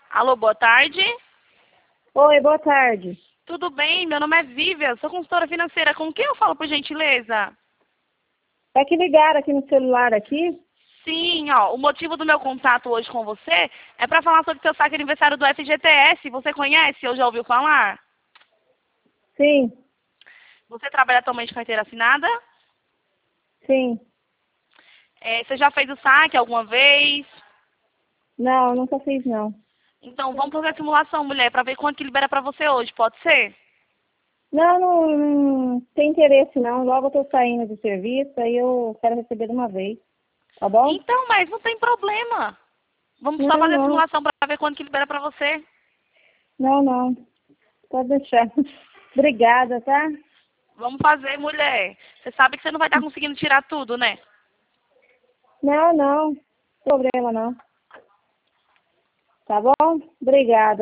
Alô, boa tarde. Oi, boa tarde. Tudo bem? Meu nome é Vivian, sou consultora financeira. Com quem eu falo, por gentileza? É que ligaram aqui no celular aqui? Sim, ó, o motivo do meu contato hoje com você é para falar sobre seu saque aniversário do FGTS. Você conhece ou já ouviu falar? Sim, Você trabalha atualmente com carteira assinada? sim. Você já fez o saque alguma vez? Não, nunca fiz não. Então, vamos fazer a simulação, mulher, para ver quanto que libera para você hoje, pode ser? Não, não tem interesse não. Logo eu tô saindo do serviço, aí eu quero receber de uma vez. Tá bom? Então, mas não tem problema. Vamos só Não, fazer a não. simulação para ver quanto que libera para você. Não, não. Pode deixar. Obrigada, tá? Vamos fazer, mulher. Você sabe que você não vai estar conseguindo tirar tudo, né? Não, não. Problema não. Tá bom? Obrigada.